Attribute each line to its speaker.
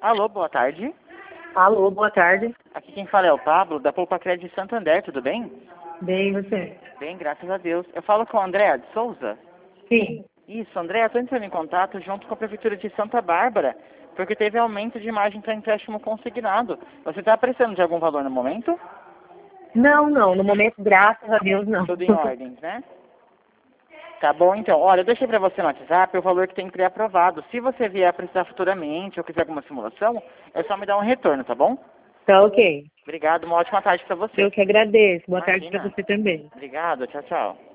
Speaker 1: Alô, boa tarde.
Speaker 2: Alô, boa tarde.
Speaker 1: Aqui quem fala é o Pablo, da Poupa Crédito de Santander, tudo bem?
Speaker 2: Bem, e você?
Speaker 1: Bem, graças a Deus. Eu falo com o André de Souza?
Speaker 2: Sim.
Speaker 1: Isso, André, eu estou entrando em contato junto com a Prefeitura de Santa Bárbara, porque teve aumento de margem para empréstimo consignado. Você está precisando de algum valor no momento?
Speaker 2: Não, no momento, graças a Deus, não.
Speaker 1: Tudo em ordem, né? Tá bom, então. Olha, eu deixei para você no WhatsApp o valor que tem que ter aprovado. Se você vier a precisar futuramente ou quiser alguma simulação, é só me dar um retorno, tá bom?
Speaker 2: Tá ok.
Speaker 1: Obrigado, uma ótima tarde para você.
Speaker 2: Eu que agradeço. Boa tarde
Speaker 1: Imagina.
Speaker 2: para você também.
Speaker 1: Obrigado, tchau, tchau.